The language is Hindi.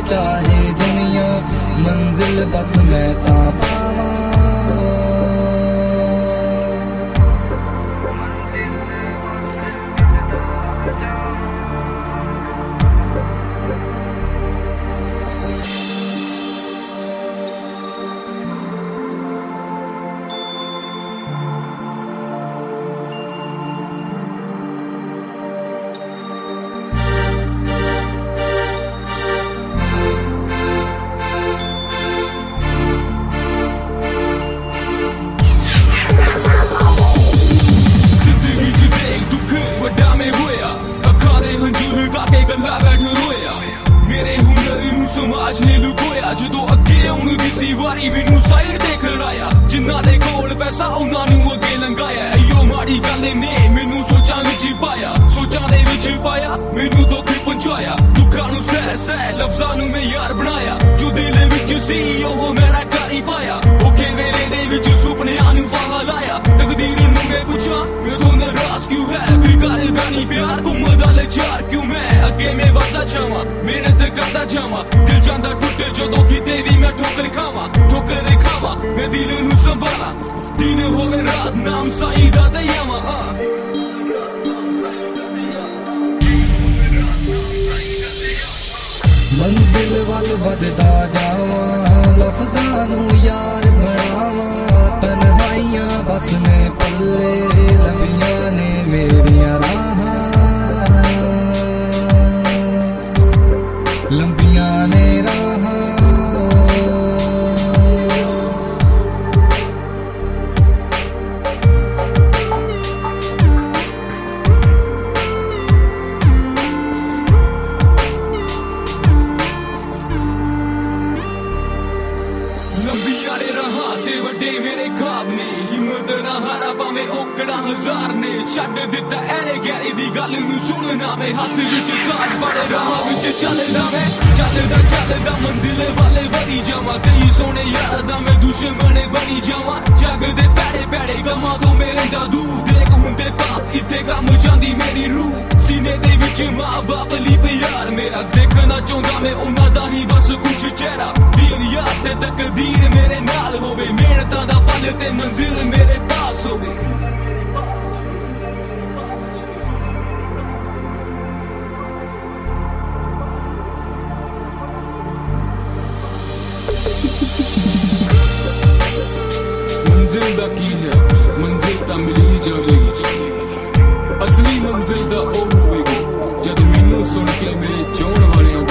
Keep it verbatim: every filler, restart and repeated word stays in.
चाहे दुनिया, मंजिल बस मैं ता पावां। समाज ने लुकोया जो अगे आने दी सी वारी मैनू साइड ते खड़ाया, जिन्ना दे कोल पैसा उन्हां नू अगे लंघाया। अयो माड़ी गल ने मैनू सोचां विच पाया, सोचां दे विच पाया मैनू दुख पहुंचाया। दुखां नू सह सह लफ्जां नू मैं यार बनाया, जो दिल विच सी ओह मेरा कर ही पाया। औखे वेले दे विच सुपनियां नू फाहा लाया, तकदीर नू मैं पुछां मैं तो नाराज क्यों है, कोई करदा नहीं प्यार घुमदा लचार क्यों मैं अगे मैं वधदा जावां, मेहनत करदा जावां। दिल जांदा टुट जदों किते भी मैं ठोकर खावां, ठोकर खावां मैं दिल नू संभालां। दिन होवे रात नाम साईं दा दयावां। मंजिल वल वधदा जावां, लफ्ज़ां नू यार बनावां। तन्हाइयां बस ने पल्ले लंबियां ने मेरियां राहां, लंबियां ने राहां। लंबियां ने राहां ते वड्डे मेरे ख्वाब ने, हिम्मत ना हारा भावें औकड़ा हजार ने। छड्ड दित्ता ऐरे गैरे दी गल नू सुनना, मैं हत्थ विच साज फड़ राह विच चलदा मैं। चलदा चलदा मंजिल वाले वधी जावां, कई सोने यार दा मैं दुश्मन बनी जावां। जग दे पैड़े पैड़े गमां तो मेरे दा दूर, देख हुंदे पाप इत्थे कम जांदी मेरी रूह। सीने दे विच मां बाप ली प्यार मेरा, देखना चाहुंदा मैं उन्हां दा ही बस खुश चेहरा। वीर यार ते तकदीर मेरे नाल होवे, मेहनतां दा फल ते मंजिल मेरे पास होवे। मंजिल दा की है, मंजिल तां मिल ही जावेगी, असली मंजिल दा ओ होवेगी जद मैनू सुन के मेरे चाहण वालियां